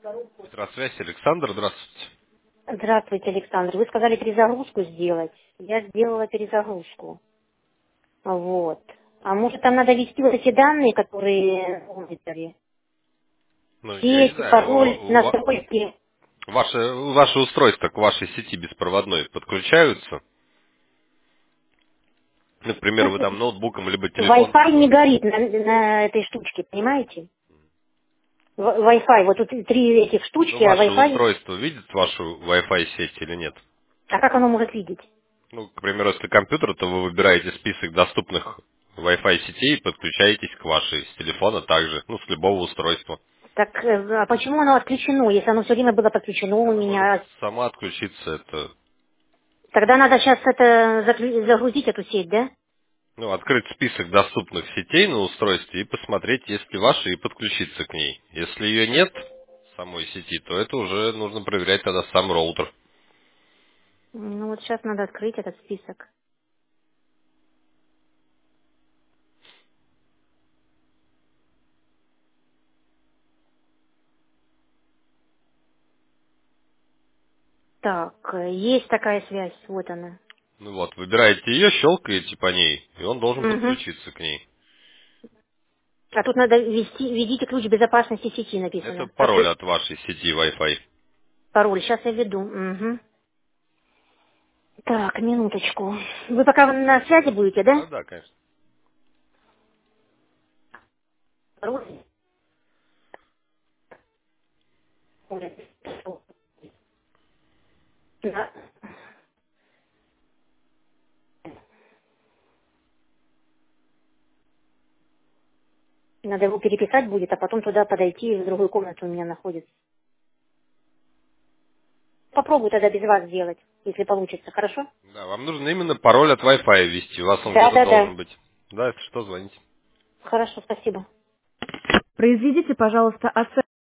Здравствуйте, Александр, здравствуйте. Здравствуйте, Александр. Вы сказали перезагрузку сделать. Я сделала перезагрузку. Вот. А может там надо ввести вот эти данные, которые в компьютере? Ну, я не Сеть, знаю, пароль, настройки. ваши устройства к вашей сети беспроводной подключаются? Ну, к примеру, вы там ноутбуком либо телефон. Wi-Fi не горит на этой штучке, понимаете? Wi-Fi, вот тут три этих Ну, штучки, а ваше Wi-Fi, устройство видит вашу Wi-Fi сеть или нет? а как оно может видеть? Ну, к примеру, если компьютер, то вы выбираете список доступных Wi-Fi сетей и подключаетесь к вашей с телефона также, ну, с любого устройства. Так, а почему оно отключено, если оно все время было подключено у Она может меня? сама отключиться, это, Тогда надо сейчас это загрузить эту сеть, да? ну, открыть список доступных сетей на устройстве и посмотреть, есть ли ваша, и подключиться к ней. Если ее нет, самой сети, то это уже нужно проверять тогда сам роутер. Ну вот сейчас надо открыть этот список. Так, есть такая связь, вот она. Ну вот, выбираете ее, щелкаете по ней, и он должен Угу. подключиться к ней. А тут надо введите ключ безопасности сети, Это написано. пароль от вашей сети Wi-Fi. Пароль, сейчас я введу. Угу. Так, минуточку. Вы пока на связи будете, да? Да, да, конечно. Пароль. Да. Надо его переписать будет, а потом туда подойти, в другую комнату у меня находится. Попробую тогда без вас сделать, если получится, хорошо? Да, вам нужно именно пароль от Wi-Fi ввести. У вас он где-то Да. должен быть. Да, если что, звоните. Хорошо, спасибо. Произведите, пожалуйста, оценку